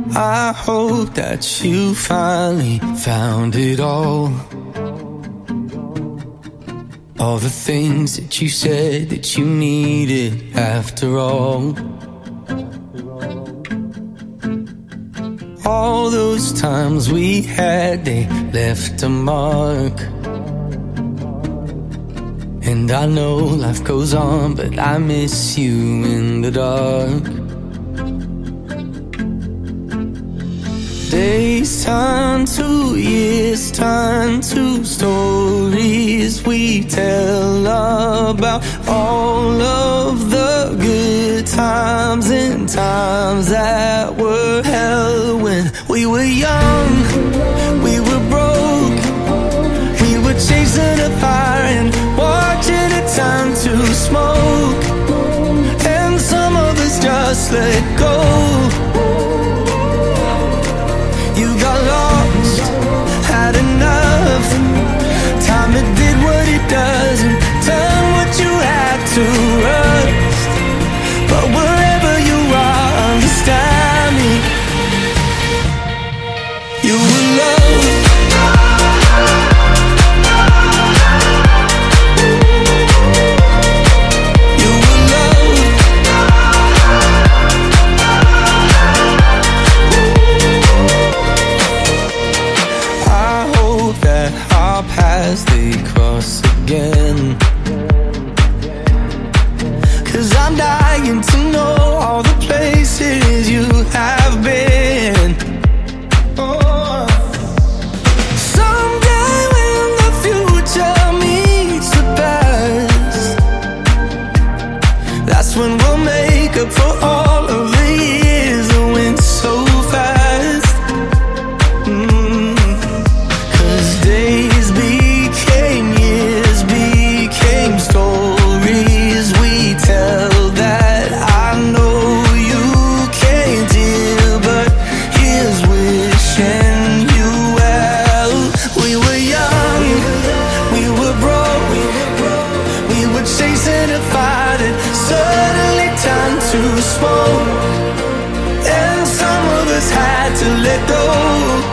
I hope that you finally found it all. All the things that you said that you needed after all. All those times we had, they left a mark. And I know life goes on, but I miss you in the dark. Days turn to years, turn to stories we tell about all of the good times and times that were hell. When we were young, we were broke, we were chasing a fire and watching it turn to smoke. And some of us just let go. You got lost, had enough. Time it did what it does and done what you had to rust. But wherever you are, understand me. You were loved. You were loved. I hope that our paths they cross again. 'Cause I'm dying to know all the places you have been. Oh. Someday when the future meets the past, that's when we'll make up for all of the years that went so fast. 'Cause days became years, became stories we tell that I know you can't hear, but here's wishing you well. We were young, we were broke, we were chasing a fire that suddenly turned to smoke. And some of us had to let go.